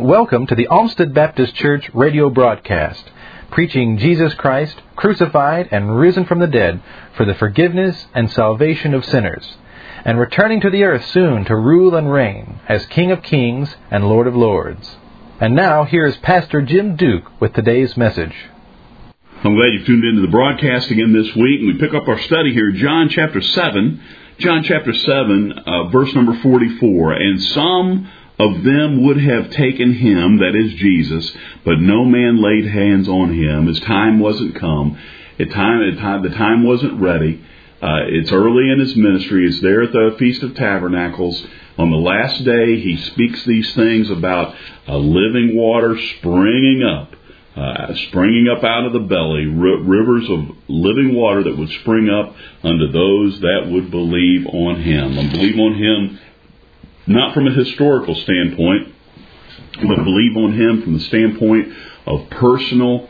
welcome to the Olmsted Baptist Church radio broadcast, preaching Jesus Christ, crucified and risen from the dead for the forgiveness and salvation of sinners, and returning to the earth soon to rule and reign as King of Kings and Lord of Lords. And now, here is Pastor Jim Duke with today's message. I'm glad you've tuned into the broadcast again this week. We pick up our study here, John chapter 7, verse number 44. And some of them would have taken him, that is Jesus, but no man laid hands on him. His time wasn't come. The time wasn't ready. It's early in his ministry. It's there at the Feast of Tabernacles. On the last day, he speaks these things about living water springing up out of the belly, rivers of living water that would spring up unto those that would believe on him. And believe on him not from a historical standpoint, but believe on him from the standpoint of personal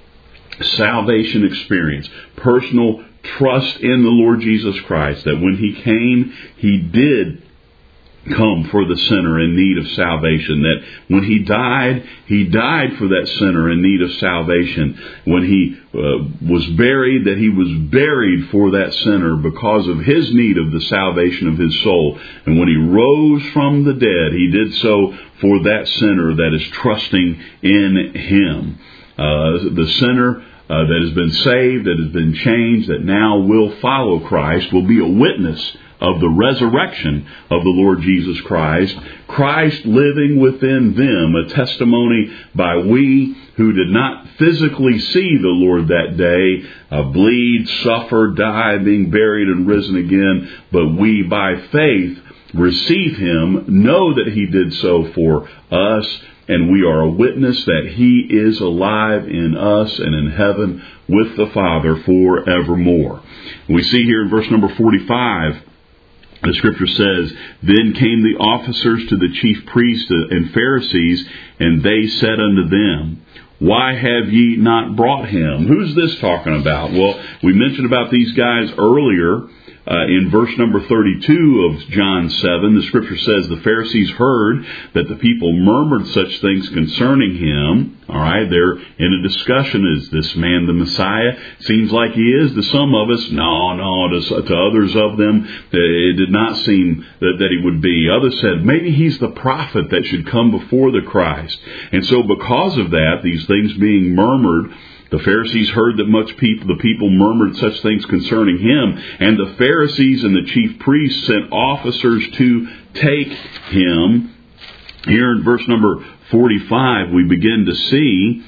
salvation experience, personal trust in the Lord Jesus Christ, that when he came, he did come for the sinner in need of salvation, that when he died for that sinner in need of salvation. When he was buried, that he was buried for that sinner because of his need of the salvation of his soul. And when he rose from the dead, he did so for that sinner that is trusting in him. The sinner that has been saved, that has been changed, that now will follow Christ, will be a witness of the resurrection of the Lord Jesus Christ, Christ living within them, a testimony by we who did not physically see the Lord that day, bleed, suffer, die, being buried and risen again, but we by faith receive him, know that he did so for us, and we are a witness that he is alive in us and in heaven with the Father forevermore. We see here in verse number 45, the Scripture says, Then came the officers to the chief priests and Pharisees, and they said unto them, Why have ye not brought him? Who's this talking about? Well, we mentioned about these guys earlier. In verse number 32 of John 7, the Scripture says, The Pharisees heard that the people murmured such things concerning him. All right, they're in a discussion. Is this man the Messiah? Seems like he is to some of us. No. To others of them, it did not seem that he would be. Others said, maybe he's the prophet that should come before the Christ. And so because of that, these things being murmured, the Pharisees heard that the people murmured such things concerning him, and the Pharisees and the chief priests sent officers to take him. Here in verse number 45, we begin to see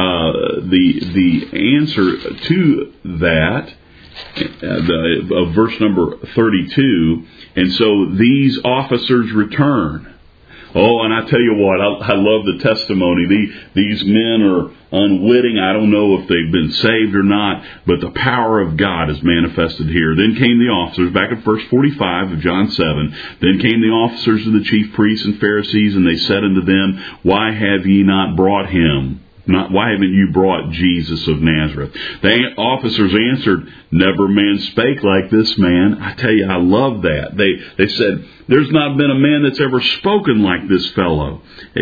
the answer to that, of verse number 32. And so these officers return. Oh, and I tell you what, I love the testimony. These men are unwitting. I don't know if they've been saved or not, but the power of God is manifested here. Then came the officers, back at verse 45 of John 7, Then came the officers of the chief priests and Pharisees, and they said unto them, Why have ye not brought him? Why haven't you brought Jesus of Nazareth? The officers answered, Never man spake like this man. I tell you, I love that. They said, There's not been a man that's ever spoken like this fellow.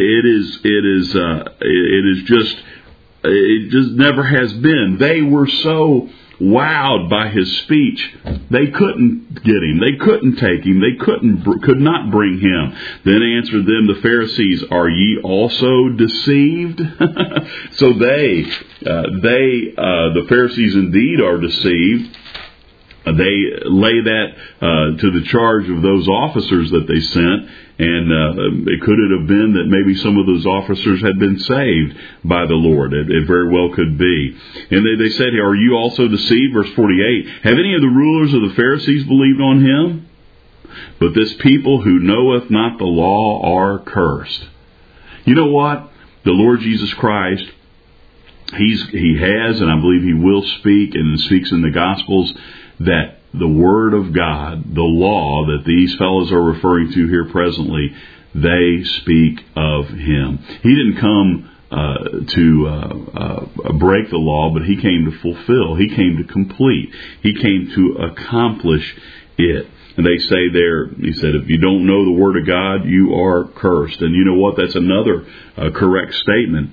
It just never has been. They were so wowed by his speech, they couldn't get him. They couldn't take him. They could not bring him. Then answered them the Pharisees, Are ye also deceived? So the Pharisees indeed are deceived. They lay that to the charge of those officers that they sent, and it could have been that maybe some of those officers had been saved by the Lord. It very well could be. And they said, Are you also deceived? Verse 48, Have any of the rulers of the Pharisees believed on him? But this people who knoweth not the law are cursed. You know what? The Lord Jesus Christ, He has, and I believe He will speak, and speaks in the Gospels, that the Word of God, the law that these fellows are referring to here presently, they speak of Him. He didn't come to break the law, but He came to fulfill. He came to complete. He came to accomplish it. And they say there, he said, if you don't know the Word of God, you are cursed. And you know what? That's another correct statement.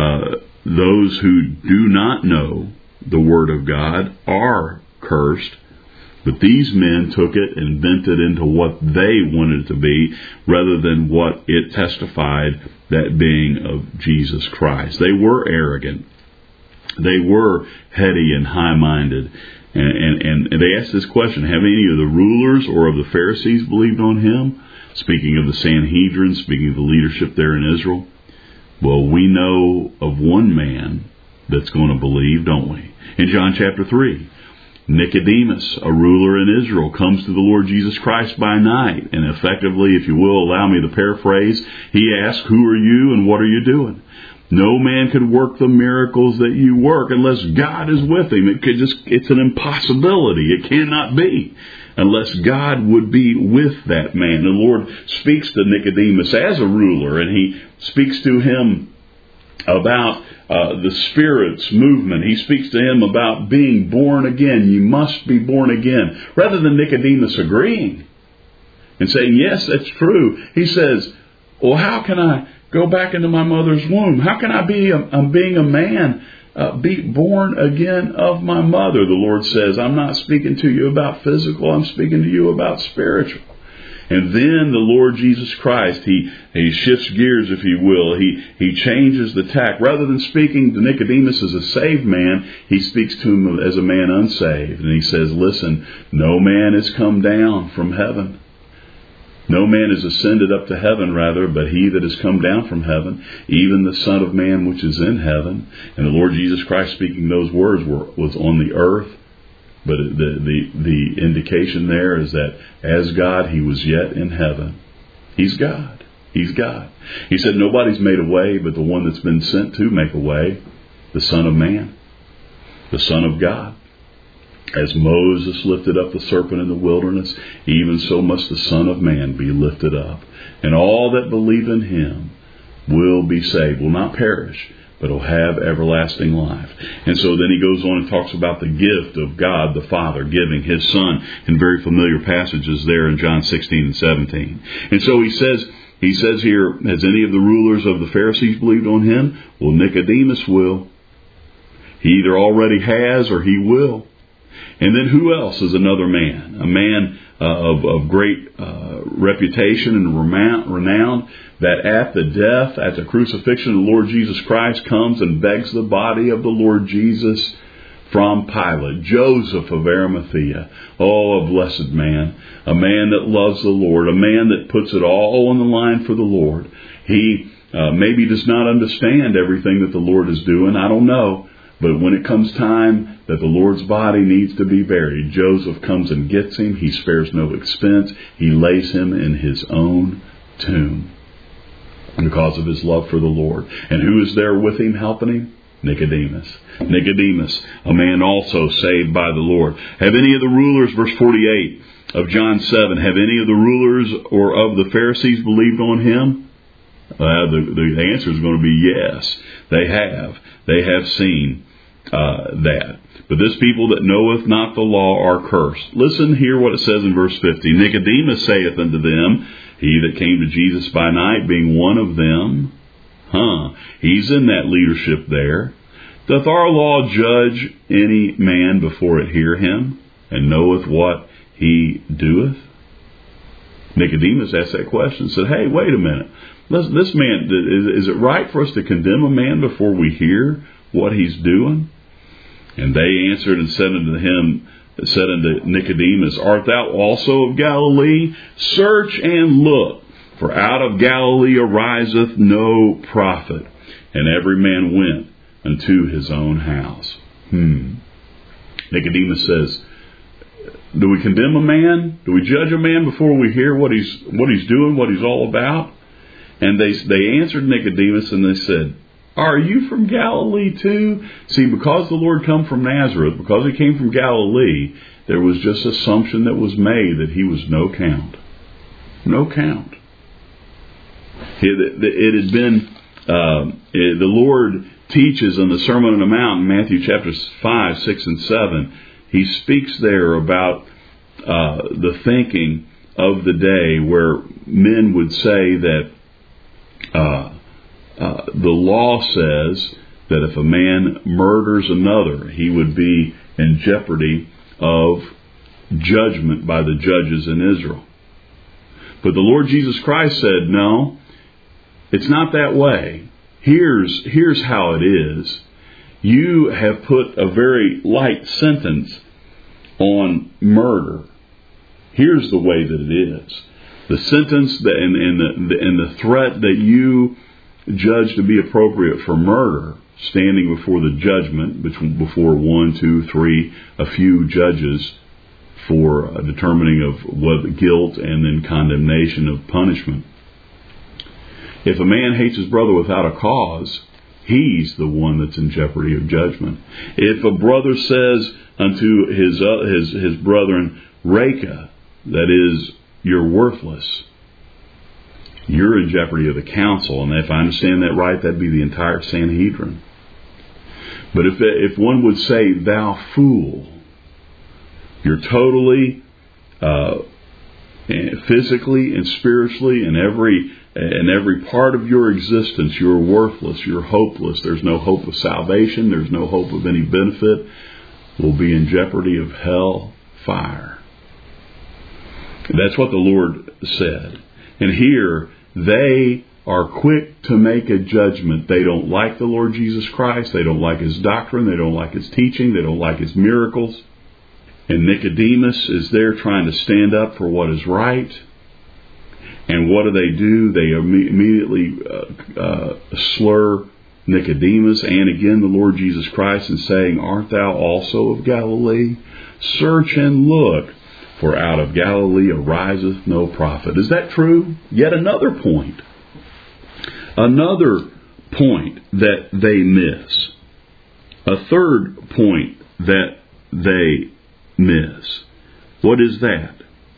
Those who do not know the Word of God are cursed. But these men took it and bent it into what they wanted it to be, rather than what it testified, that being of Jesus Christ. They were arrogant. They were heady and high-minded. And they asked this question, have any of the rulers or of the Pharisees believed on him? Speaking of the Sanhedrin, speaking of the leadership there in Israel. Well, we know of one man that's going to believe, don't we? In John chapter 3, Nicodemus, a ruler in Israel, comes to the Lord Jesus Christ by night. And effectively, if you will allow me to paraphrase, he asks, who are you and what are you doing? No man could work the miracles that you work unless God is with him. It's an impossibility. It cannot be unless God would be with that man. The Lord speaks to Nicodemus as a ruler, and he speaks to him about the Spirit's movement. He speaks to him about being born again. You must be born again. Rather than Nicodemus agreeing and saying, yes, that's true, he says, well, how can I go back into my mother's womb? How can I be, being a man, be born again of my mother? The Lord says, I'm not speaking to you about physical, I'm speaking to you about spiritual. And then the Lord Jesus Christ, he shifts gears, if you will. He changes the tack. Rather than speaking to Nicodemus as a saved man, he speaks to him as a man unsaved. And he says, listen, no man has come down from heaven. No man is ascended up to heaven, rather, but he that has come down from heaven, even the Son of Man which is in heaven. And the Lord Jesus Christ speaking those words was on the earth. But the indication there is that as God, he was yet in heaven. He's God. He's God. He said nobody's made a way but the one that's been sent to make a way, the Son of Man, the Son of God. As Moses lifted up the serpent in the wilderness, even so must the Son of Man be lifted up. And all that believe in him will be saved, will not perish, but will have everlasting life. And so then he goes on and talks about the gift of God the Father giving his Son in very familiar passages there in John 16 and 17. And so he says here, has any of the rulers of the Pharisees believed on him? Well, Nicodemus will. He either already has or he will. And then who else is another man? A man of great reputation and renown, that at the death, at the crucifixion of the Lord Jesus Christ, comes and begs the body of the Lord Jesus from Pilate. Joseph of Arimathea. Oh, a blessed man. A man that loves the Lord. A man that puts it all on the line for the Lord. He maybe does not understand everything that the Lord is doing. I don't know. But when it comes time that the Lord's body needs to be buried, Joseph comes and gets him. He spares no expense. He lays him in his own tomb because of his love for the Lord. And who is there with him, helping him? Nicodemus. Nicodemus, a man also saved by the Lord. Have any of the rulers, verse 48 of John 7, have any of the rulers or of the Pharisees believed on him? The answer is going to be yes. They have. They have seen that. But this people that knoweth not the law are cursed. Listen here what it says in verse 50. Nicodemus saith unto them, he that came to Jesus by night, being one of them. He's in that leadership there. Doth our law judge any man before it hear him, and knoweth what he doeth? Nicodemus asked that question and said, hey, wait a minute. This man, is it right for us to condemn a man before we hear what he's doing? And they answered and said unto Nicodemus, art thou also of Galilee? Search and look, for out of Galilee ariseth no prophet. And every man went unto his own house. Nicodemus says, do we condemn a man? Do we judge a man before we hear what he's doing, what he's all about? And they answered Nicodemus and they said, are you from Galilee too? See, because the Lord come from Nazareth, because he came from Galilee, there was just assumption that was made that he was no count. No count. It had been, the Lord teaches in the Sermon on the Mount in Matthew chapters 5, 6, and 7. He speaks there about the thinking of the day, where men would say that the law says that if a man murders another, he would be in jeopardy of judgment by the judges in Israel. But the Lord Jesus Christ said, no, it's not that way. Here's how it is. You have put a very light sentence on murder. Here's the way that it is. The sentence and the threat that you judge to be appropriate for murder, standing before the judgment, before 1, 2, 3, a few judges for determining of what guilt and then condemnation of punishment. If a man hates his brother without a cause, he's the one that's in jeopardy of judgment. If a brother says unto his brethren, Reka, that is, you're worthless, you're in jeopardy of the council. And if I understand that right, that'd be the entire Sanhedrin. But if one would say, thou fool, you're totally, physically and spiritually, in every part of your existence, you're worthless, you're hopeless. There's no hope of salvation. There's no hope of any benefit. Will be in jeopardy of hell fire. That's what the Lord said. And here, they are quick to make a judgment. They don't like the Lord Jesus Christ. They don't like His doctrine. They don't like His teaching. They don't like His miracles. And Nicodemus is there trying to stand up for what is right. And what do? They immediately slur Nicodemus and again the Lord Jesus Christ, and saying, art thou also of Galilee? Search and look, for out of Galilee ariseth no prophet. Is that true? Yet another point. Another point that they miss. A third point that they miss. What is that?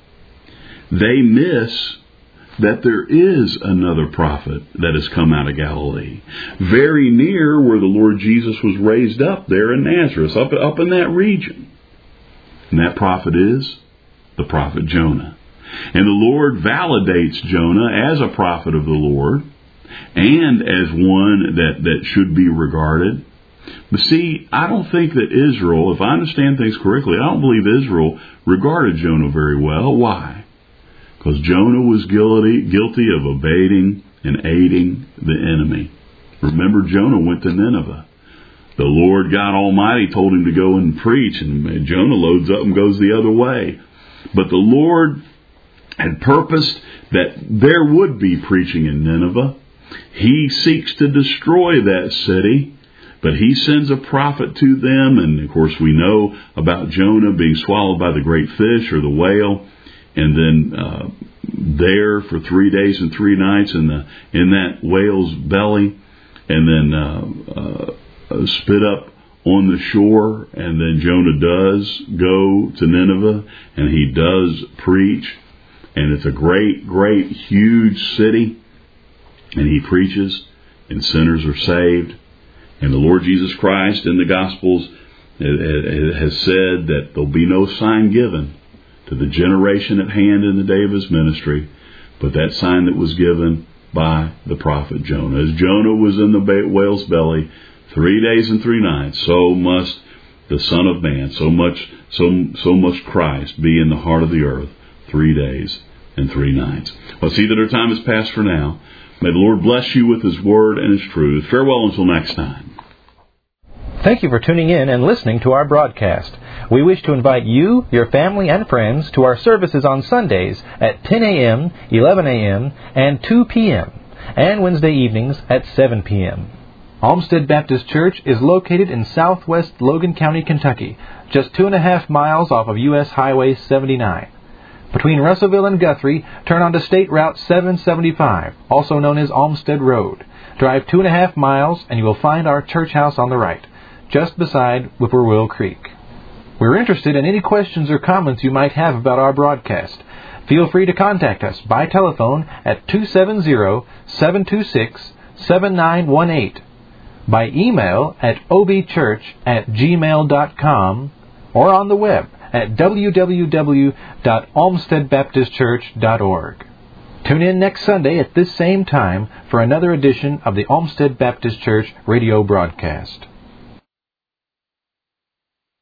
They miss that there is another prophet that has come out of Galilee, very near where the Lord Jesus was raised up there in Nazareth, up in that region. And that prophet is the prophet Jonah. And the Lord validates Jonah as a prophet of the Lord and as one that should be regarded. But see, I don't think that Israel, if I understand things correctly, I don't believe Israel regarded Jonah very well. Why? Because Jonah was guilty of abating and aiding the enemy. Remember, Jonah went to Nineveh. The Lord God Almighty told him to go and preach, and Jonah loads up and goes the other way. But the Lord had purposed that there would be preaching in Nineveh. He seeks to destroy that city, but He sends a prophet to them. And of course we know about Jonah being swallowed by the great fish or the whale, and then there for 3 days and 3 nights in that whale's belly, and then spit up on the shore. And then Jonah does go to Nineveh, and he does preach, and it's a great, great, huge city, and he preaches, and sinners are saved. And the Lord Jesus Christ in the Gospels has said that there'll be no sign given to the generation at hand in the day of His ministry, but that sign that was given by the prophet Jonah. As Jonah was in the whale's belly 3 days and 3 nights, so must the Son of Man, so must Christ be in the heart of the earth 3 days and 3 nights. Well, see that our time is past for now. May the Lord bless you with His word and His truth. Farewell until next time. Thank you for tuning in and listening to our broadcast. We wish to invite you, your family, and friends to our services on Sundays at 10 a.m., 11 a.m., and 2 p.m., and Wednesday evenings at 7 p.m. Olmsted Baptist Church is located in southwest Logan County, Kentucky, just 2.5 miles off of U.S. Highway 79. Between Russellville and Guthrie, turn onto State Route 775, also known as Olmsted Road. Drive 2.5 miles and you will find our church house on the right, just beside Whippoorwill Creek. We're interested in any questions or comments you might have about our broadcast. Feel free to contact us by telephone at 270-726-7918, by email at obchurch@gmail.com, or on the web at www.olmstedbaptistchurch.org. Tune in next Sunday at this same time for another edition of the Olmsted Baptist Church radio broadcast.